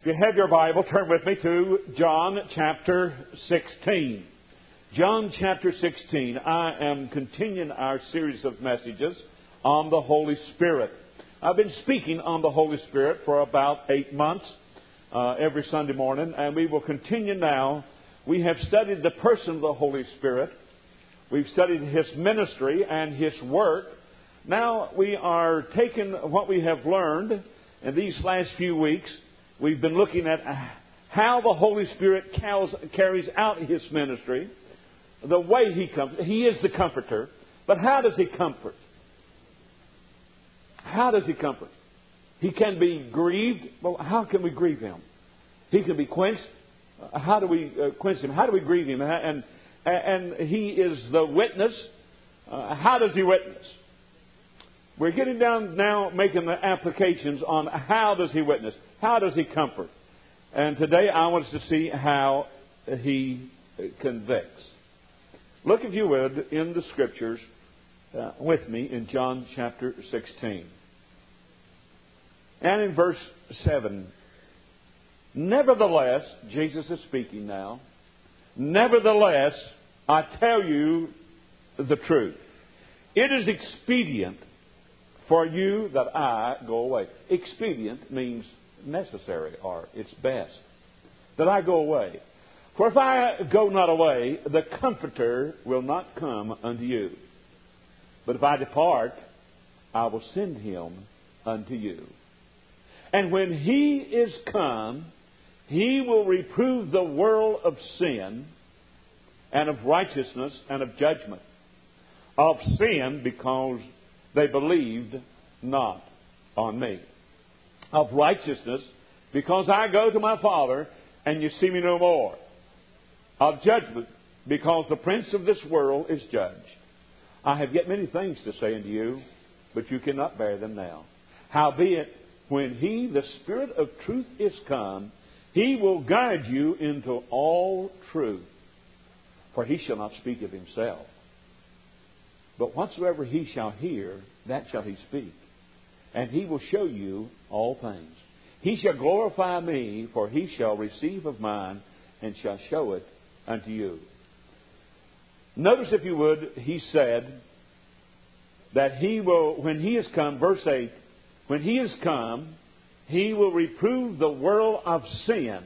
If you have your Bible, turn with me to John chapter 16. John chapter 16. I am continuing our series of messages on the Holy Spirit. I've been speaking on the Holy Spirit for about 8 months every Sunday morning, and we will continue now. We have studied the person of the Holy Spirit. We've studied His ministry and His work. Now we are taking what we have learned in these last few weeks. We've been looking at how the Holy Spirit carries out His ministry, the way He comes. He is the Comforter. But how does He comfort? How does He comfort? He can be grieved. Well, how can we grieve Him? He can be quenched. How do we quench Him? How do we grieve Him? And He is the witness. How does He witness? We're getting down now making the applications on how does He witness? How does He comfort? And today I want us to see how He convicts. Look, if you would, in the Scriptures with me in John chapter 16. And in verse 7. Nevertheless, Jesus is speaking now. Nevertheless, I tell you the truth. It is expedient for you that I go away. Expedient means necessary, or it's best that I go away. For if I go not away, the Comforter will not come unto you. But if I depart, I will send Him unto you. And when He is come, He will reprove the world of sin and of righteousness and of judgment. Of sin, because they believed not on me. Of righteousness, because I go to my Father, and you see me no more. Of judgment, because the prince of this world is judged. I have yet many things to say unto you, but you cannot bear them now. Howbeit, when He, the Spirit of truth, is come, He will guide you into all truth. For He shall not speak of Himself. But whatsoever He shall hear, that shall He speak. And He will show you all things. He shall glorify me, for He shall receive of mine, and shall show it unto you. Notice, if you would, He said that He will, when He is come, verse 8, when He is come, He will reprove the world of sin.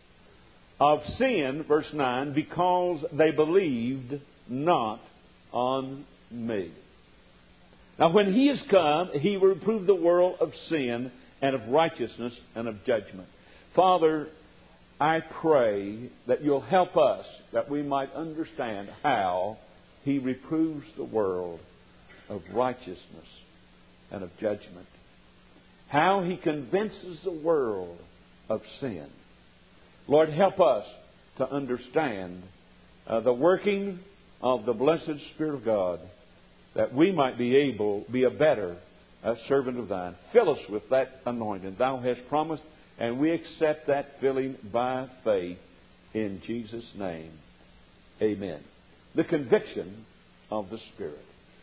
Of sin, verse 9, because they believed not on me. Now, when He is come, He will reprove the world of sin and of righteousness and of judgment. Father, I pray that You'll help us that we might understand how He reproves the world of righteousness and of judgment. How He convinces the world of sin. Lord, help us to understand the working of the blessed Spirit of God, that we might be a better servant of Thine. Fill us with that anointing Thou hast promised, and we accept that filling by faith in Jesus' name. Amen. The conviction of the Spirit.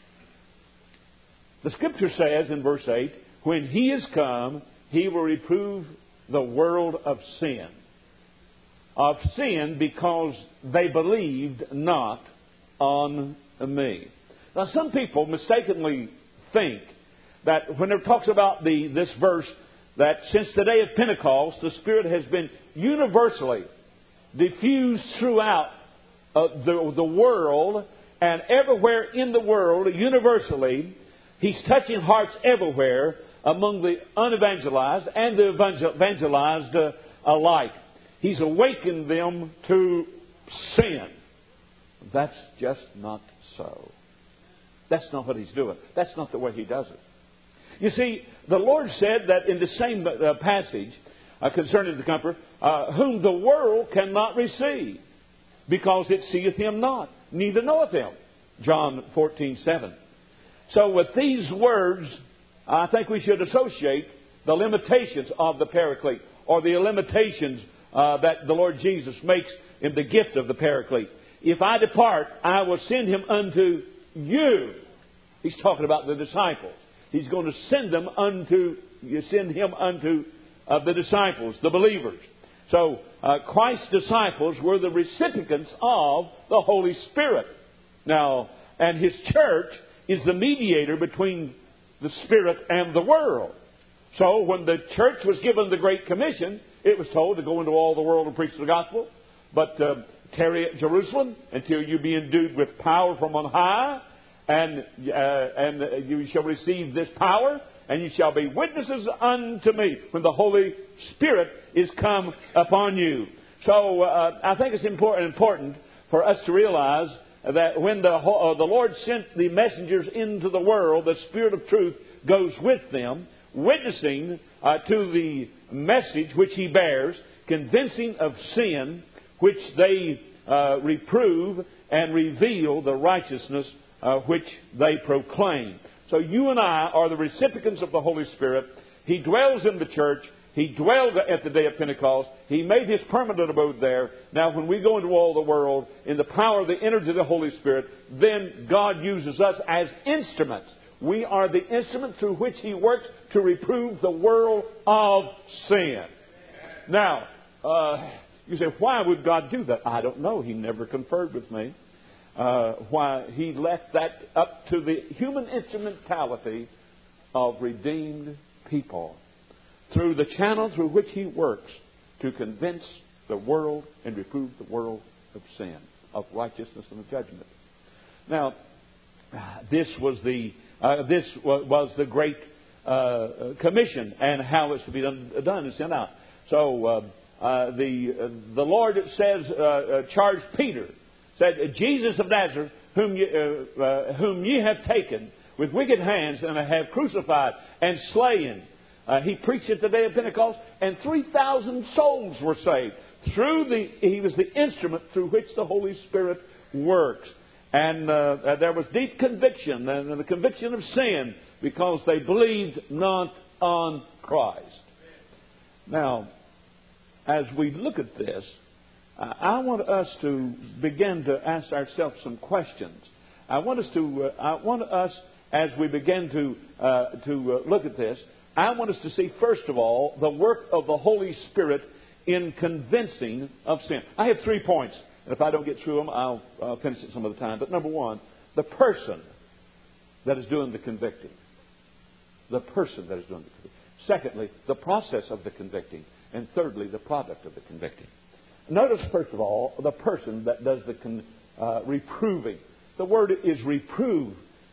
The Scripture says in verse 8, when He is come, He will reprove the world of sin. Of sin, because they believed not on me. Now, some people mistakenly think that when it talks about this verse, that since the day of Pentecost, the Spirit has been universally diffused throughout the world, and everywhere in the world, universally, He's touching hearts everywhere among the unevangelized and the evangelized alike. He's awakened them to sin. That's just not so. That's not what He's doing. That's not the way He does it. You see, the Lord said that in the same passage concerning the Comforter, whom the world cannot receive, because it seeth Him not, neither knoweth Him. John 14:7. So with these words, I think we should associate the limitations of the Paraclete, or the limitations that the Lord Jesus makes in the gift of the Paraclete. If I depart, I will send Him unto you. He's talking about the disciples. He's going to send Him unto of the disciples, the believers. So Christ's disciples were the recipients of the Holy Spirit. Now, and His church is the mediator between the Spirit and the world. So when the church was given the Great Commission, it was told to go into all the world and preach the gospel. But tarry at Jerusalem until you be endued with power from on high, and you shall receive this power, and you shall be witnesses unto me when the Holy Spirit is come upon you. So I think it's important for us to realize that when the Lord sent the messengers into the world, the Spirit of truth goes with them, witnessing to the message which He bears, convincing of sin, which they reprove, and reveal the righteousness which they proclaim. So you and I are the recipients of the Holy Spirit. He dwells in the church. He dwelled at the day of Pentecost. He made His permanent abode there. Now, when we go into all the world in the power of the energy of the Holy Spirit, then God uses us as instruments. We are the instrument through which He works to reprove the world of sin. Now, you say, why would God do that? I don't know. He never conferred with me. Why He left that up to the human instrumentality of redeemed people through the channel through which He works to convince the world and reprove the world of sin, of righteousness and of judgment. Now, this was the Great Commission, and how it's to be done and sent out. So the Lord, it says, charged Peter, said, Jesus of Nazareth, whom ye have taken with wicked hands and have crucified and slain. He preached at the day of Pentecost, and 3,000 souls were saved. He was the instrument through which the Holy Spirit works. And there was deep conviction, and the conviction of sin, because they believed not on Christ. Now, as we look at this, I want us to begin to ask ourselves some questions. I want us, as we begin to look at this, I want us to see, first of all, the work of the Holy Spirit in convincing of sin. I have 3 points. And if I don't get through them, I'll finish it some other time. But number one, the person that is doing the convicting. The person that is doing the convicting. Secondly, the process of the convicting. And thirdly, the product of the convicting. Notice, first of all, the person that does the reproving. The word is reprove.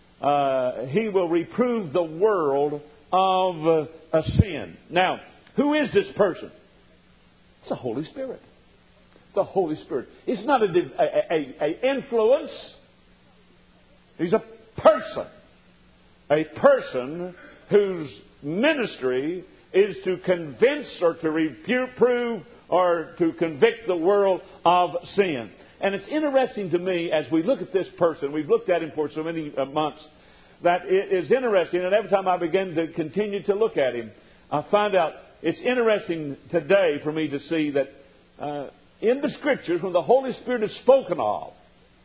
He will reprove the world of a sin. Now, who is this person? It's the Holy Spirit. The Holy Spirit. It's not a influence. He's a person. A person whose ministry is to convince or to reprove or to convict the world of sin. And it's interesting to me as we look at this person, we've looked at him for so many months, that it is interesting, and every time I begin to continue to look at him, I find out it's interesting today for me to see that in the Scriptures, when the Holy Spirit is spoken of,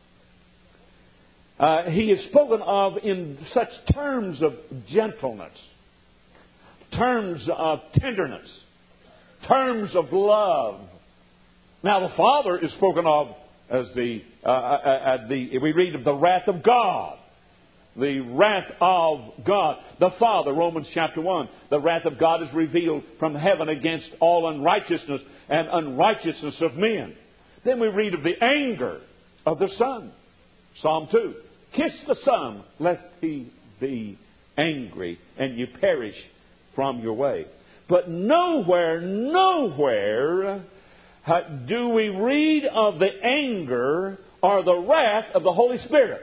He is spoken of in such terms of gentleness, terms of tenderness, terms of love. Now, the Father is spoken of as we read of the wrath of God. The wrath of God. The Father, Romans chapter 1. The wrath of God is revealed from heaven against all unrighteousness and unrighteousness of men. Then we read of the anger of the Son. Psalm 2. Kiss the Son, lest He be angry and you perish from your way. But nowhere do we read of the anger or the wrath of the Holy Spirit.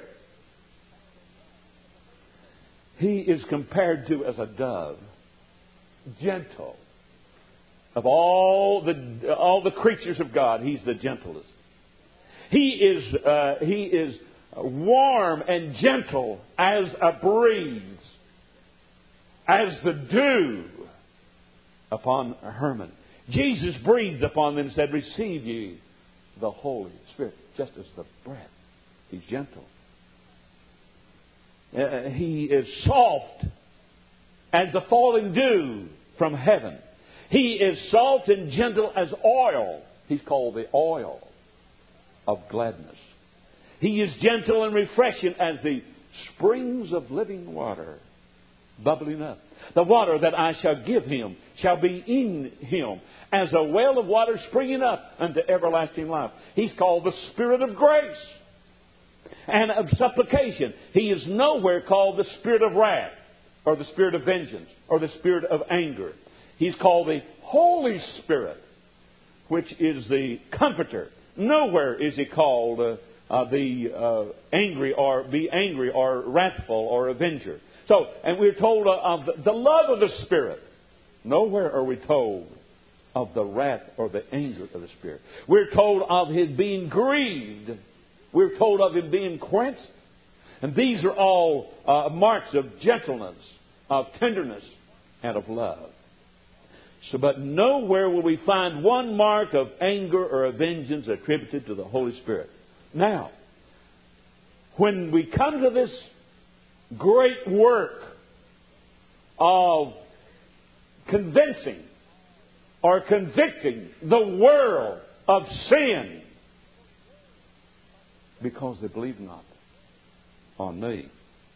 He is compared to as a dove, gentle. Of all the creatures of God, He's the gentlest. He is warm and gentle as a breeze, as the dew upon Hermon. Jesus breathed upon them and said, "Receive ye the Holy Spirit," just as the breath. He's gentle. He is soft as the falling dew from heaven. He is soft and gentle as oil. He's called the oil of gladness. He is gentle and refreshing as the springs of living water bubbling up. The water that I shall give him shall be in him as a well of water springing up unto everlasting life. He's called the Spirit of grace and of supplication. He is nowhere called the Spirit of wrath or the Spirit of vengeance or the Spirit of anger. He's called the Holy Spirit, which is the Comforter. Nowhere is he called the angry or wrathful or avenger. So, and we're told of the love of the Spirit. Nowhere are we told of the wrath or the anger of the Spirit. We're told of His being grieved. We're told of Him being quenched. And these are all marks of gentleness, of tenderness, and of love. So, but nowhere will we find one mark of anger or of vengeance attributed to the Holy Spirit. Now, when we come to this great work of convincing or convicting the world of sin because they believe not on me,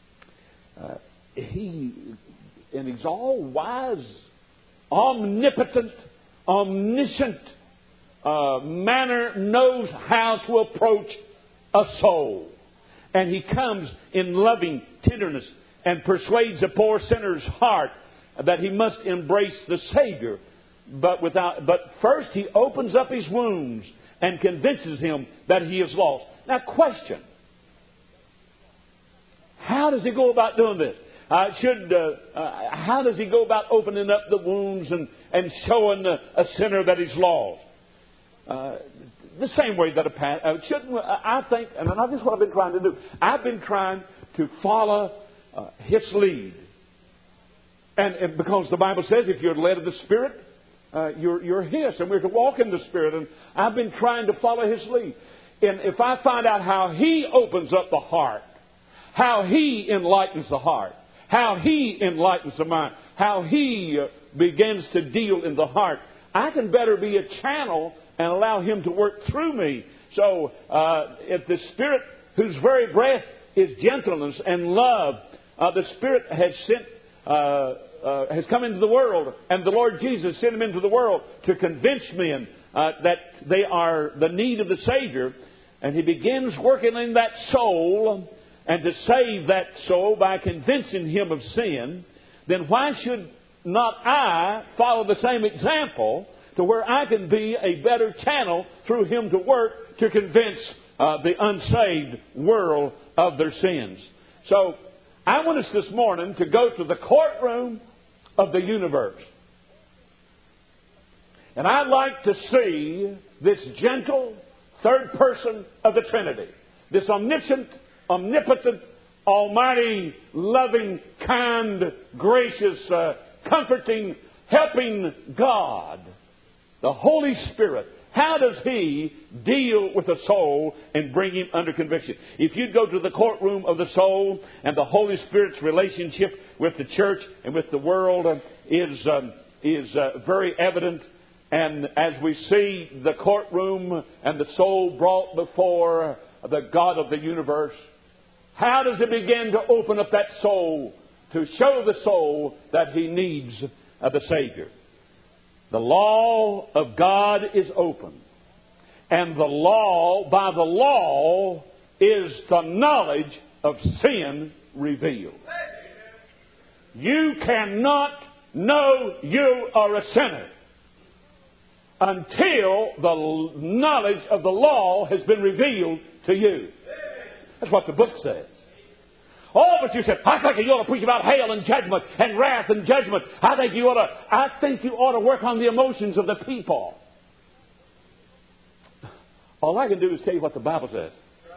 He, in His all-wise, omnipotent, omniscient manner, knows how to approach a soul. And He comes in loving tenderness and persuades a poor sinner's heart that he must embrace the Savior. But first He opens up his wounds and convinces him that he is lost. Now, question. How does He go about doing this? How does He go about opening up the wounds and showing a sinner that he's lost? The same way that I think, and this is what I've been trying to do. I've been trying to follow His lead. And because the Bible says if you're led of the Spirit, you're His. And we're to walk in the Spirit. And I've been trying to follow His lead. And if I find out how He opens up the heart, how He enlightens the heart, how He enlightens the mind, how He begins to deal in the heart, I can better be a channel and allow Him to work through me. So, if the Spirit, whose very breath is gentleness and love, the Spirit has come into the world, and the Lord Jesus sent Him into the world to convince men that they are the need of the Savior, and He begins working in that soul, and to save that soul by convincing him of sin, then why should not I follow the same example to where I can be a better channel through Him to work to convince the unsaved world of their sins? So, I want us this morning to go to the courtroom of the universe. And I'd like to see this gentle third person of the Trinity, this omniscient, omnipotent, almighty, loving, kind, gracious, comforting, helping God, the Holy Spirit. How does He deal with a soul and bring him under conviction? If you go to the courtroom of the soul, and the Holy Spirit's relationship with the church and with the world is very evident. And as we see the courtroom and the soul brought before the God of the universe, how does it begin to open up that soul to show the soul that he needs the Savior? The law of God is open. And by the law is the knowledge of sin revealed. You cannot know you are a sinner until the knowledge of the law has been revealed to you. That's what the book says. Oh, but you said, I think you ought to preach about hell and judgment and wrath and judgment. I think you ought to work on the emotions of the people. All I can do is tell you what the Bible says.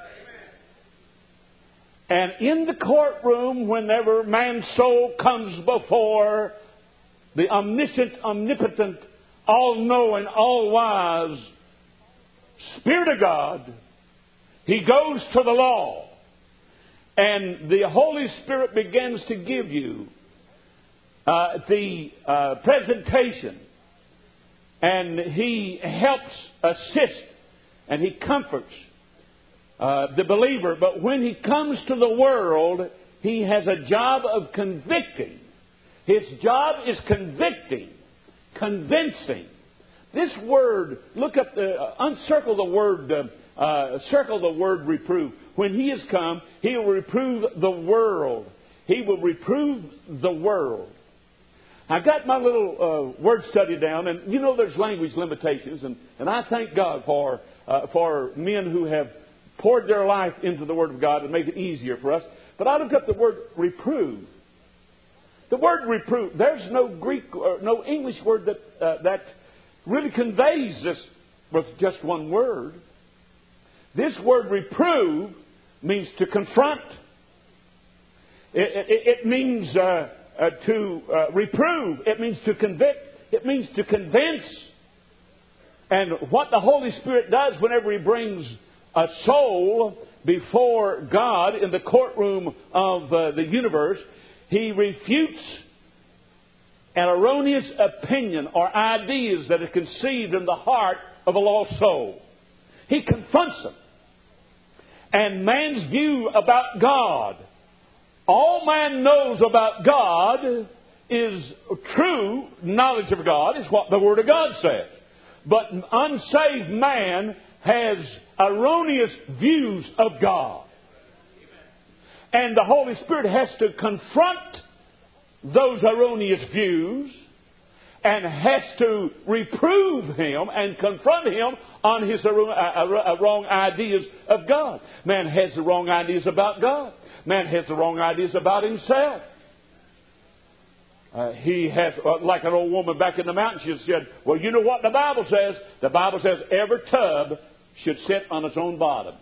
And in the courtroom, whenever man's soul comes before the omniscient, omnipotent, all-knowing, all-wise Spirit of God, he goes to the law. And the Holy Spirit begins to give you the presentation and He helps assist and He comforts the believer. But when he comes to the world, he has a job of convicting. His job is convicting, convincing. This word, look up circle the word reprove. When He has come, He will reprove the world. He will reprove the world. I got my little word study down, and you know there's language limitations, and I thank God for men who have poured their life into the Word of God and make it easier for us. But I looked up the word reprove. The word reprove, there's no Greek or no English word that really conveys this with just one word. This word reprove means to confront. It means to reprove. It means to convict. It means to convince. And what the Holy Spirit does whenever He brings a soul before God in the courtroom of the universe, He refutes an erroneous opinion or ideas that are conceived in the heart of a lost soul. He confronts them. And man's view about God, all man knows about God is true knowledge of God, is what the Word of God says. But unsaved man has erroneous views of God. And the Holy Spirit has to confront those erroneous views and has to reprove him and confront him on his wrong ideas of God. Man has the wrong ideas about God. Man has the wrong ideas about himself. He has, like an old woman back in the mountains, she said, well, you know what the Bible says? The Bible says every tub should sit on its own bottom.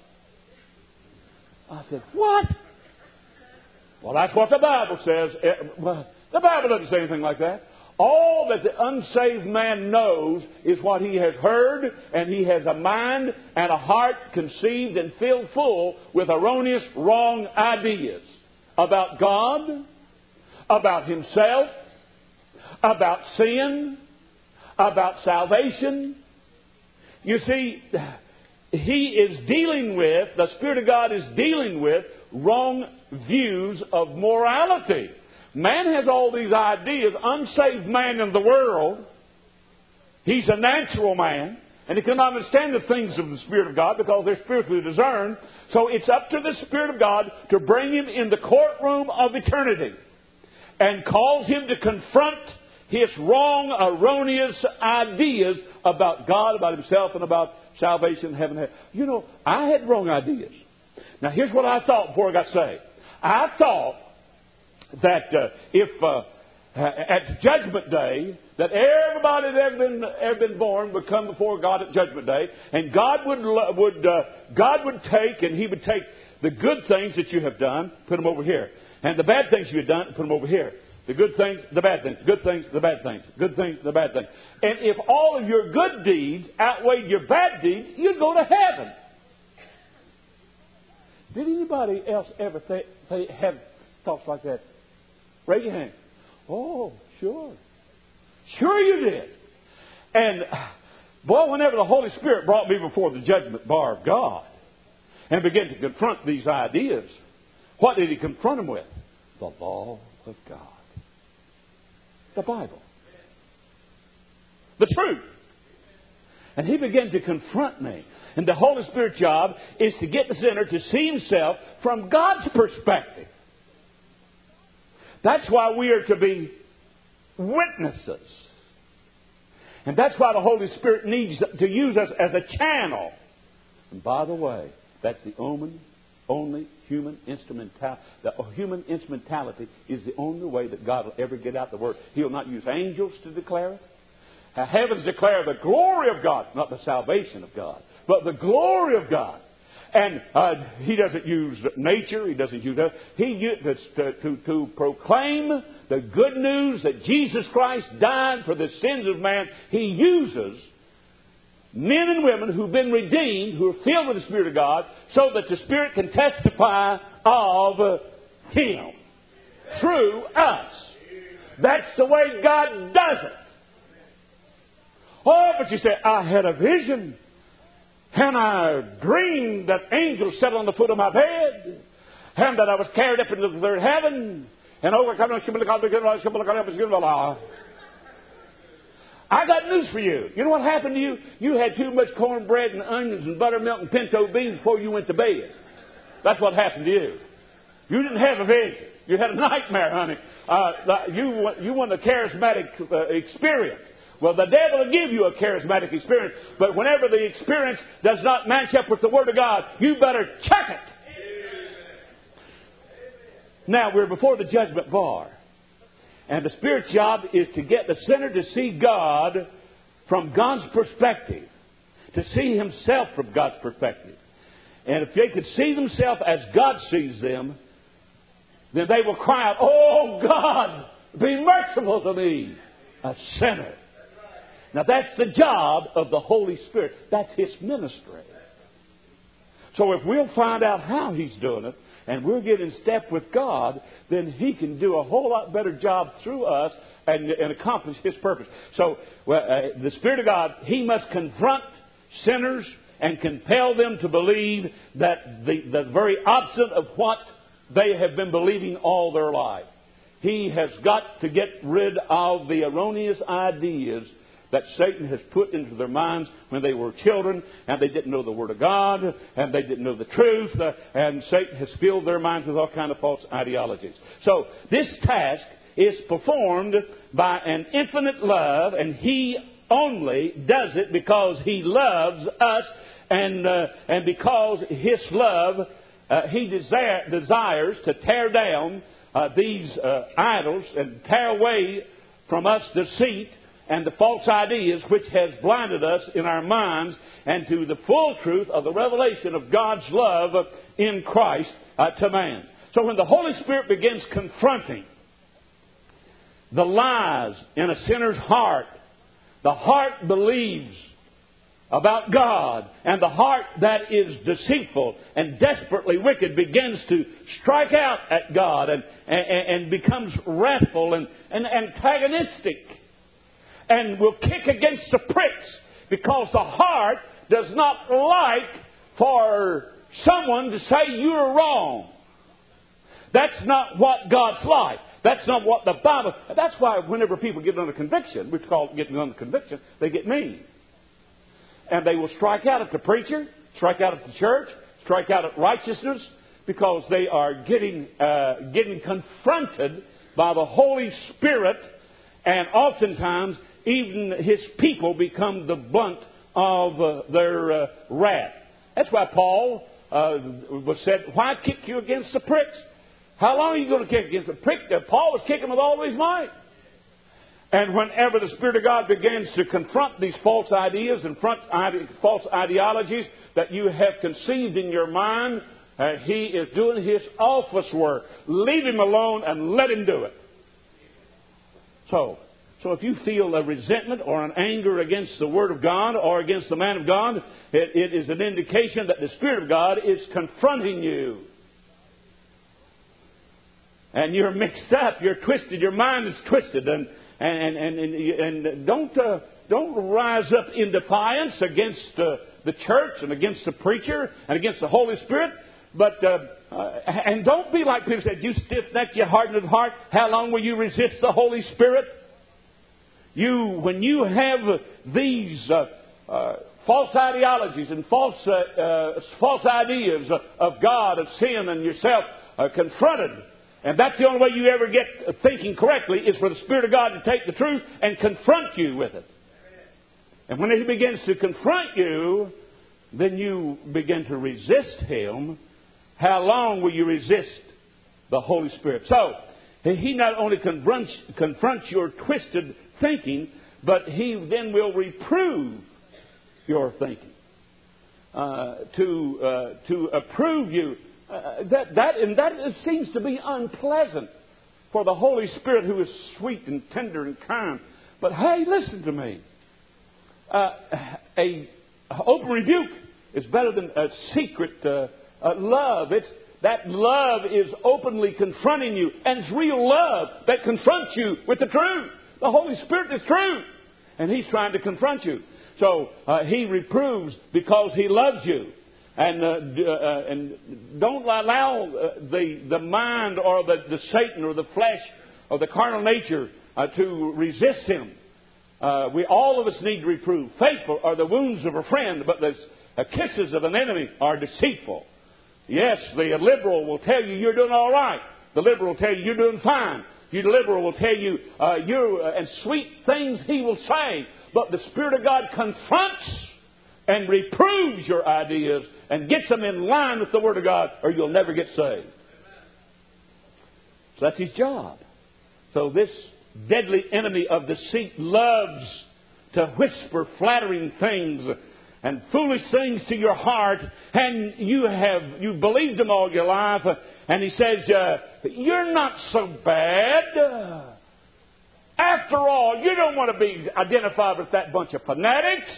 I said, what? Well, that's what the Bible says. The Bible doesn't say anything like that. All that the unsaved man knows is what he has heard, and he has a mind and a heart conceived and filled full with erroneous, wrong ideas about God, about himself, about sin, about salvation. You see, he is dealing with, the Spirit of God is dealing with wrong views of morality. Man has all these ideas. Unsaved man in the world, he's a natural man, and he cannot understand the things of the Spirit of God because they're spiritually discerned. So it's up to the Spirit of God to bring him in the courtroom of eternity and cause him to confront his wrong, erroneous ideas about God, about himself, and about salvation, heaven, hell. You know, I had wrong ideas. Now, here's what I thought before I got saved. I thought that if at Judgment Day, that everybody that ever been born would come before God at Judgment Day, and God would take, and He would take the good things that you have done, put them over here, and the bad things you have done, put them over here. The good things, the bad things. Good things, the bad things. Good things, the bad things. And if all of your good deeds outweighed your bad deeds, you'd go to heaven. Did anybody else ever have thoughts like that? Raise your hand. Oh, sure. Sure you did. And, boy, whenever the Holy Spirit brought me before the judgment bar of God and began to confront these ideas, what did He confront them with? The law of God. The Bible. The truth. And He began to confront me. And the Holy Spirit's job is to get the sinner to see himself from God's perspective. That's why we are to be witnesses. And that's why the Holy Spirit needs to use us as a channel. And by the way, that's the only human instrumentality. The human instrumentality is the only way that God will ever get out the Word. He'll not use angels to declare it. Heavens declare the glory of God, not the salvation of God, but the glory of God. And He doesn't use nature. He doesn't use that. He uses to proclaim the good news that Jesus Christ died for the sins of man. He uses men and women who've been redeemed, who are filled with the Spirit of God, so that the Spirit can testify of Him through us. That's the way God does it. Oh, but you say, I had a vision. And I dreamed that angels sat on the foot of my bed. And that I was carried up into the third heaven. And overcome. I got news for you. You know what happened to you? You had too much cornbread and onions and buttermilk and pinto beans before you went to bed. That's what happened to you. You didn't have a vision. You had a nightmare, honey. You want a charismatic experience. Well, the devil will give you a charismatic experience, but whenever the experience does not match up with the Word of God, you better check it. Now, we're before the judgment bar. And the Spirit's job is to get the sinner to see God from God's perspective, to see himself from God's perspective. And if they could see themselves as God sees them, then they will cry out, "Oh God, be merciful to me, a sinner." Now that's the job of the Holy Spirit. That's His ministry. So if we'll find out how He's doing it, and we'll get in step with God, then He can do a whole lot better job through us and accomplish His purpose. So the Spirit of God, He must confront sinners and compel them to believe that the very opposite of what they have been believing all their life. He has got to get rid of the erroneous ideas that Satan has put into their minds when they were children, and they didn't know the Word of God, and they didn't know the truth, and Satan has filled their minds with all kinds of false ideologies. So this task is performed by an infinite love, and He only does it because He loves us, and because His love, He desires to tear down these idols and tear away from us deceit and the false ideas which has blinded us in our minds and to the full truth of the revelation of God's love in Christ to man. So when the Holy Spirit begins confronting the lies in a sinner's heart, the heart believes about God, and the heart that is deceitful and desperately wicked begins to strike out at God and becomes wrathful and antagonistic, and will kick against the pricks because the heart does not like for someone to say you're wrong. That's not what God's like. That's not what the Bible... That's why whenever people get under conviction, we call it getting under conviction, they get mean. And they will strike out at the preacher, strike out at the church, strike out at righteousness, because they are getting confronted by the Holy Spirit, and oftentimes even His people become the blunt of their wrath. That's why Paul was said, "Why kick you against the pricks?" How long are you going to kick against the prick? Paul was kicking with all his might. And whenever the Spirit of God begins to confront these false ideas and false ideologies that you have conceived in your mind, He is doing His office work. Leave Him alone and let Him do it. So if you feel a resentment or an anger against the Word of God or against the man of God, it is an indication that the Spirit of God is confronting you. And you're mixed up, you're twisted, your mind is twisted, and don't rise up in defiance against the church and against the preacher and against the Holy Spirit. But and don't be like people said, "You stiff-necked, you hardened of heart. How long will you resist the Holy Spirit?" When you have these false ideologies and false ideas of God, of sin, and yourself confronted. And that's the only way you ever get thinking correctly, is for the Spirit of God to take the truth and confront you with it. And when He begins to confront you, then you begin to resist Him. How long will you resist the Holy Spirit? So, He not only confronts your twisted thinking, but He then will reprove your thinking. To approve you. That seems to be unpleasant for the Holy Spirit, who is sweet and tender and kind. But hey, listen to me. A open rebuke is better than a secret love. That love is openly confronting you, and it's real love that confronts you with the truth. The Holy Spirit is truth, And he's trying to confront you. So he reproves because he loves you. And don't allow the mind or the Satan or the flesh or the carnal nature to resist him. All of us need to reprove. Faithful are the wounds of a friend, but the kisses of an enemy are deceitful. Yes, the liberal will tell you you're doing all right. The liberal will tell you you're doing fine. The liberal will tell you and sweet things he will say. But the Spirit of God confronts and reproves your ideas and gets them in line with the Word of God, or you'll never get saved. So that's his job. So this deadly enemy of deceit loves to whisper flattering things and foolish things to your heart, and you believed them all your life, and he says, you're not so bad. After all, you don't want to be identified with that bunch of fanatics.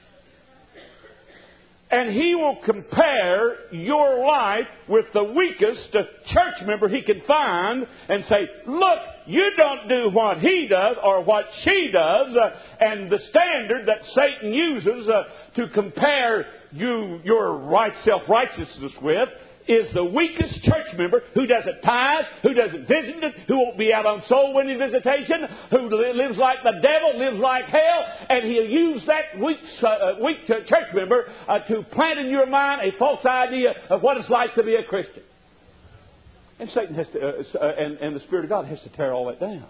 And he will compare your life with the weakest church member he can find and say, look, you don't do what he does or what she does. And the standard that Satan uses to compare your self-righteousness with is the weakest church member who doesn't tithe, who doesn't visit it, who won't be out on soul-winning visitation, who lives like the devil, lives like hell, and he'll use that weak church member to plant in your mind a false idea of what it's like to be a Christian. And Satan has to, and the Spirit of God has to tear all that down.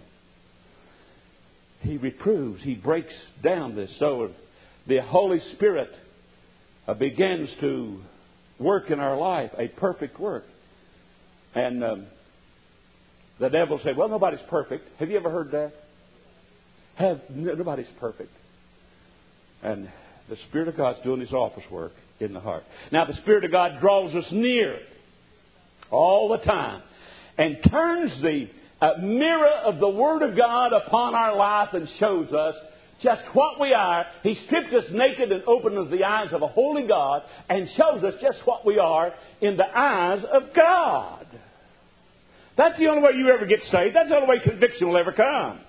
He reproves, he breaks down this. So the Holy Spirit begins to work in our life, a perfect work. And the devil say, well, nobody's perfect. Have you ever heard that? Nobody's perfect. And the Spirit of God's doing His office work in the heart. Now, the Spirit of God draws us near all the time and turns the mirror of the Word of God upon our life and shows us just what we are. He strips us naked and opens the eyes of a holy God and shows us just what we are in the eyes of God. That's the only way you ever get saved. That's the only way conviction will ever come.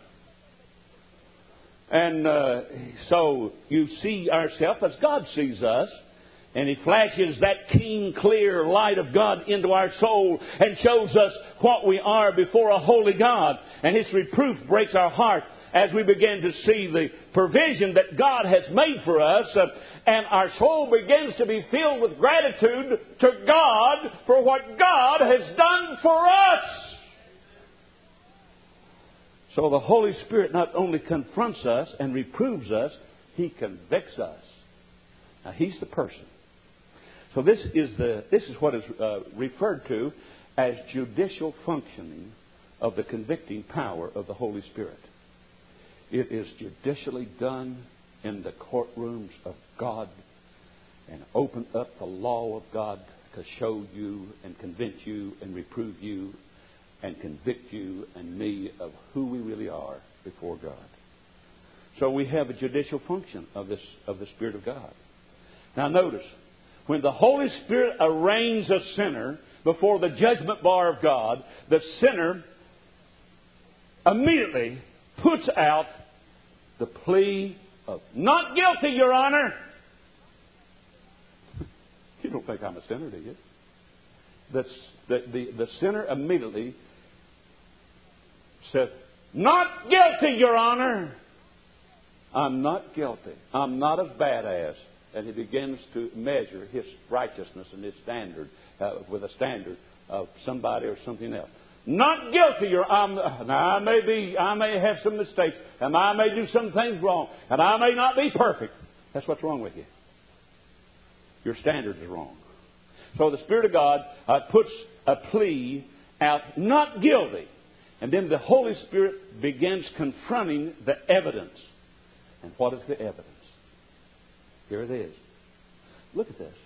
And so you see ourselves as God sees us. And He flashes that keen, clear light of God into our soul and shows us what we are before a holy God. And His reproof breaks our heart as we begin to see the provision that God has made for us. And our soul begins to be filled with gratitude to God for what God has done for us. So the Holy Spirit not only confronts us and reproves us, He convicts us. Now, He's the person. So this is what is referred to as judicial functioning of the convicting power of the Holy Spirit. It is judicially done in the courtrooms of God and open up the law of God to show you and convince you and reprove you and convict you and me of who we really are before God. So we have a judicial function of the Spirit of God. Now notice, when the Holy Spirit arraigns a sinner before the judgment bar of God, the sinner immediately puts out the plea of not guilty, Your Honor. You don't think I'm a sinner, do you? The sinner immediately says, not guilty, Your Honor. I'm not guilty. I'm not as bad as. And he begins to measure his righteousness and his standard with a standard of somebody or something else. Not guilty. Now I may have some mistakes, and I may do some things wrong, and I may not be perfect. That's what's wrong with you. Your standard is wrong. So the Spirit of God puts a plea out, not guilty, and then the Holy Spirit begins confronting the evidence. And what is the evidence? Here it is. Look at this.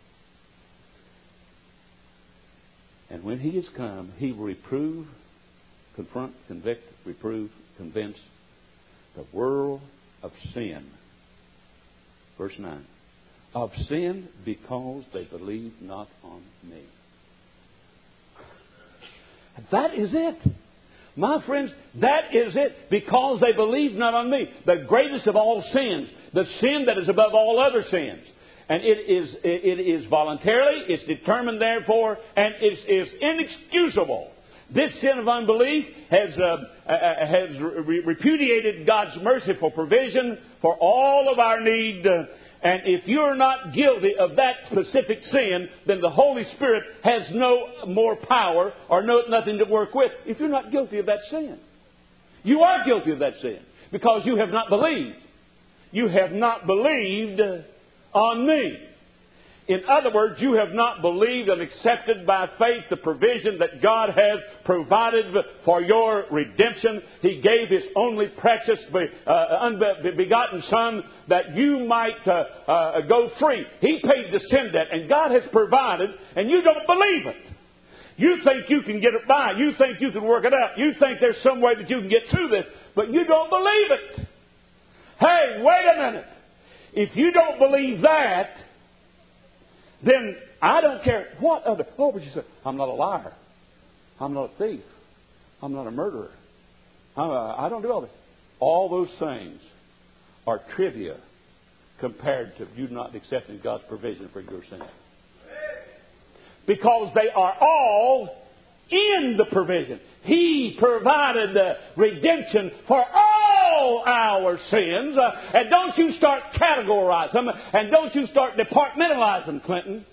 And when He has come, He will reprove, confront, convict, reprove, convince the world of sin. Verse 9. Of sin because they believe not on me. That is it. My friends, that is it. Because they believe not on me. The greatest of all sins. The sin that is above all other sins. And it is voluntarily, it's determined therefore, and it is inexcusable. This sin of unbelief has repudiated God's merciful provision for all of our need. And if you're not guilty of that specific sin, then the Holy Spirit has no more power or nothing to work with. If you're not guilty of that sin, you are guilty of that sin because you have not believed. You have not believed on me. In other words, you have not believed and accepted by faith the provision that God has provided for your redemption. He gave His only precious begotten Son that you might go free. He paid the sin debt, and God has provided, and you don't believe it. You think you can get it by. You think you can work it out. You think there's some way that you can get through this, but you don't believe it. Hey, wait a minute. If you don't believe that, then I don't care what other... Oh, but you say, I'm not a liar. I'm not a thief. I'm not a murderer. I don't do all this. All those things are trivia compared to you not accepting God's provision for your sin. Because they are all in the provision. He provided the redemption for all our sins. And don't you start categorizing them. And don't you start departmentalizing them, Clinton.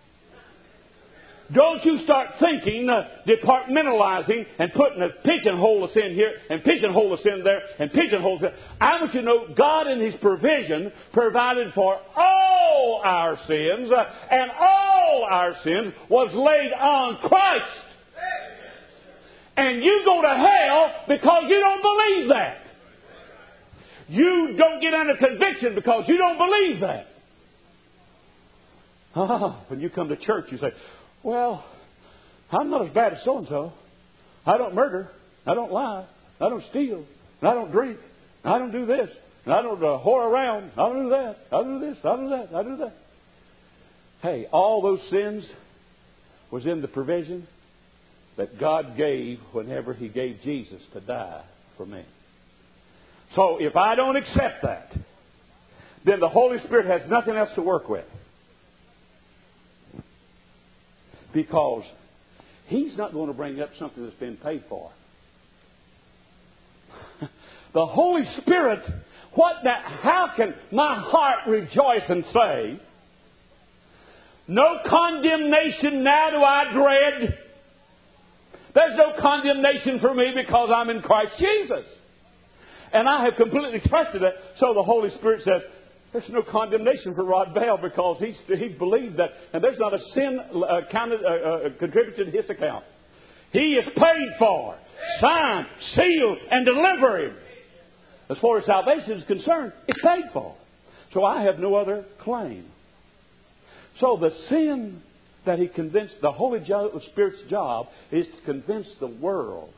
Don't you start thinking, departmentalizing and putting a pigeonhole of sin here and pigeonhole of sin there and pigeonhole of sin. I want you to know God in His provision provided for all our sins, and all our sins was laid on Christ. And you go to hell because you don't believe that. You don't get under conviction because you don't believe that. When you come to church, you say, well, I'm not as bad as so-and-so. I don't murder. I don't lie. I don't steal. And I don't drink. And I don't do this. And I don't whore around. I don't do that. I do this. I do that. I do that. Hey, all those sins was in the provision that God gave whenever He gave Jesus to die for me. So if I don't accept that, then the Holy Spirit has nothing else to work with. Because He's not going to bring up something that's been paid for. The Holy Spirit, how can my heart rejoice and say, no condemnation now do I dread. There's no condemnation for me because I'm in Christ Jesus. And I have completely trusted it. So the Holy Spirit says, there's no condemnation for Rod Bell because he's believed that. And there's not a sin contributed to his account. He is paid for, signed, sealed, and delivered. As far as salvation is concerned, it's paid for. So I have no other claim. So the sin that He convinced, the Holy Spirit's job is to convince the world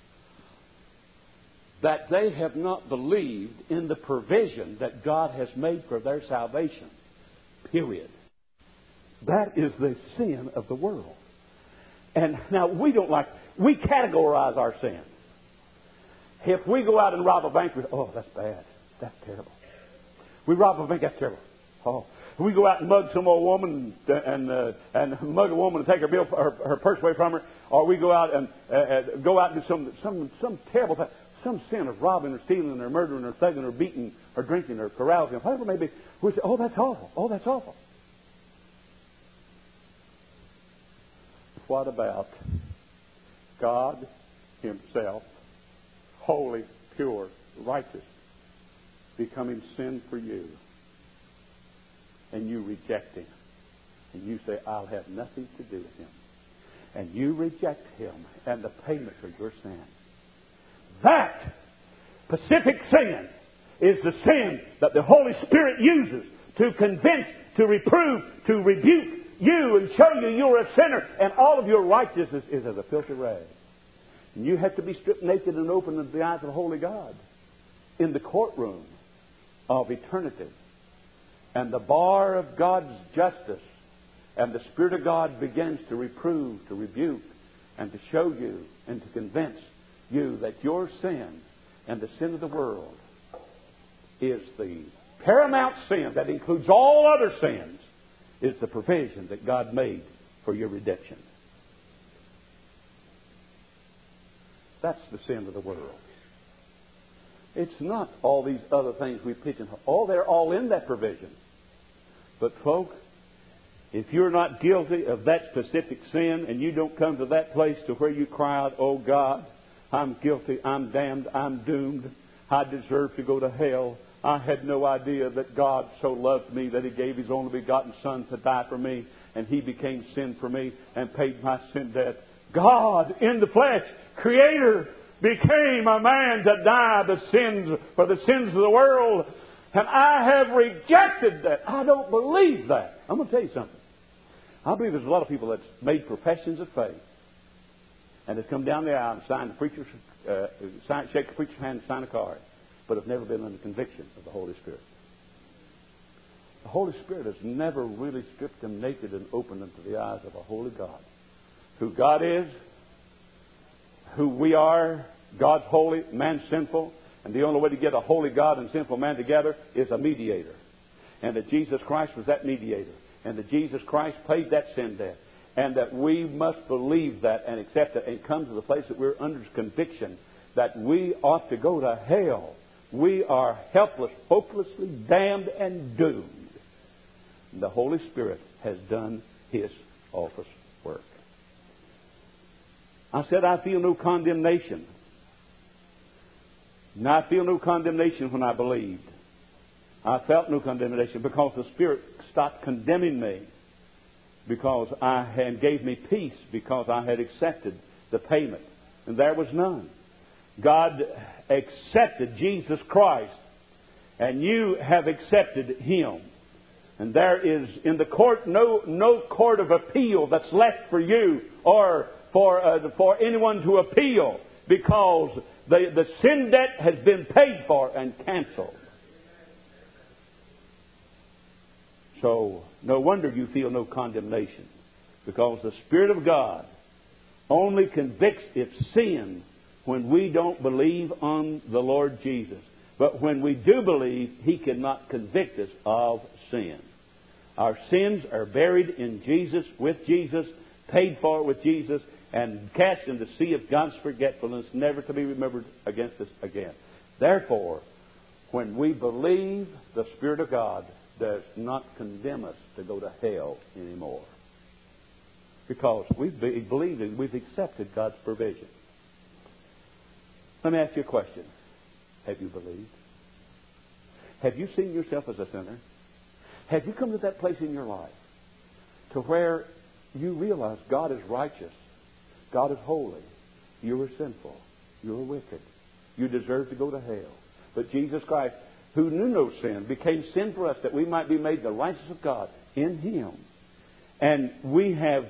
that they have not believed in the provision that God has made for their salvation. Period. That is the sin of the world. And now we categorize our sin. If we go out and rob a bank, oh, that's bad. That's terrible. We rob a bank, that's terrible. Oh. We go out and mug some old woman and mug a woman and take her purse away from her, or we go out and do some terrible thing, some sin of robbing or stealing or murdering or thugging or beating or drinking or carousing, whatever it may be. We say, oh, that's awful. Oh, that's awful. What about God Himself, holy, pure, righteous, becoming sin for you? And you reject Him. And you say, I'll have nothing to do with Him. And you reject Him and the payment for your sin. That specific sin is the sin that the Holy Spirit uses to convince, to reprove, to rebuke you and show you you're a sinner and all of your righteousness is as a filthy rag. And you have to be stripped naked and open in the eyes of a holy God in the courtroom of eternity. And the bar of God's justice and the Spirit of God begins to reprove, to rebuke, and to show you and to convince you that your sin and the sin of the world is the paramount sin that includes all other sins, is the provision that God made for your redemption. That's the sin of the world. It's not all these other things we pigeonhole. Oh, they're all in that provision. But, folk, if you're not guilty of that specific sin and you don't come to that place to where you cry out, oh God, I'm guilty, I'm damned, I'm doomed, I deserve to go to hell. I had no idea that God so loved me that He gave His only begotten Son to die for me, and He became sin for me and paid my sin debt. God in the flesh, Creator, became a man to die for the sins of the world. And I have rejected that. I don't believe that. I'm going to tell you something. I believe there's a lot of people that's made professions of faith and have come down the aisle and signed the preacher's, shake the preacher's hand and sign a card, but have never been under conviction of the Holy Spirit. The Holy Spirit has never really stripped them naked and opened them to the eyes of a holy God. Who God is, who we are, God's holy, man's sinful, and the only way to get a holy God and sinful man together is a mediator. And that Jesus Christ was that mediator. And that Jesus Christ paid that sin debt. And that we must believe that and accept it and come to the place that we're under conviction that we ought to go to hell. We are helpless, hopelessly damned and doomed. And the Holy Spirit has done His office work. I said, I feel no condemnation. And I feel no condemnation when I believed. I felt no condemnation because the Spirit stopped condemning me, because and gave me peace because I had accepted the payment. And there was none. God accepted Jesus Christ, and you have accepted Him. And there is in the court no court of appeal that's left for you or for anyone to appeal, because the sin debt has been paid for and canceled. So no wonder you feel no condemnation, because the Spirit of God only convicts its sin when we don't believe on the Lord Jesus. But when we do believe, He cannot convict us of sin. Our sins are buried in Jesus, with Jesus, paid for with Jesus, and cast in the sea of God's forgetfulness, never to be remembered against us again. Therefore, when we believe, the Spirit of God does not condemn us to go to hell anymore, because we've believed and we've accepted God's provision. Let me ask you a question. Have you believed? Have you seen yourself as a sinner? Have you come to that place in your life to where you realize God is righteous, God is holy, you are sinful, you are wicked, you deserve to go to hell, but Jesus Christ, who knew no sin, became sin for us that we might be made the righteousness of God in Him. And we have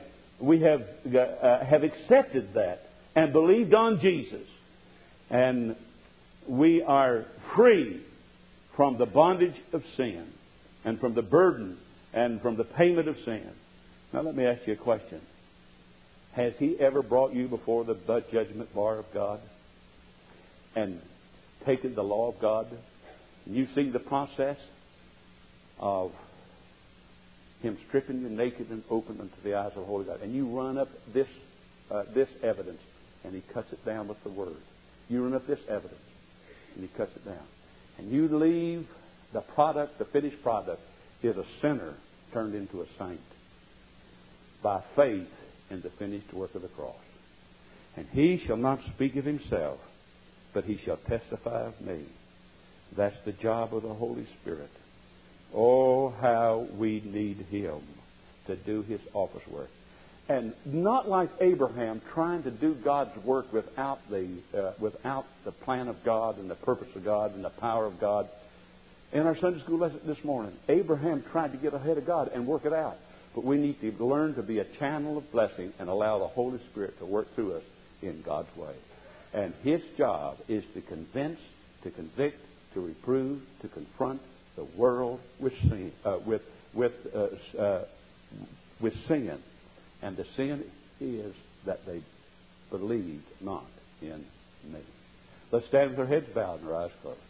accepted that and believed on Jesus. And we are free from the bondage of sin and from the burden and from the payment of sin. Now let me ask you a question. Has He ever brought you before the judgment bar of God and taken the law of God? And you see the process of Him stripping you naked and open unto the eyes of the Holy God. And you run up this evidence, and He cuts it down with the Word. You run up this evidence, and He cuts it down. And you leave the product, the finished product, is a sinner turned into a saint by faith in the finished work of the cross. And He shall not speak of Himself, but He shall testify of me. That's the job of the Holy Spirit. Oh, how we need Him to do His office work. And not like Abraham trying to do God's work without the plan of God and the purpose of God and the power of God. In our Sunday school lesson this morning, Abraham tried to get ahead of God and work it out. But we need to learn to be a channel of blessing and allow the Holy Spirit to work through us in God's way. And His job is to convince, to convict, to reprove, to confront the world with sin, with sin. And the sin is that they believed not in me. Let's stand with our heads bowed and our eyes closed.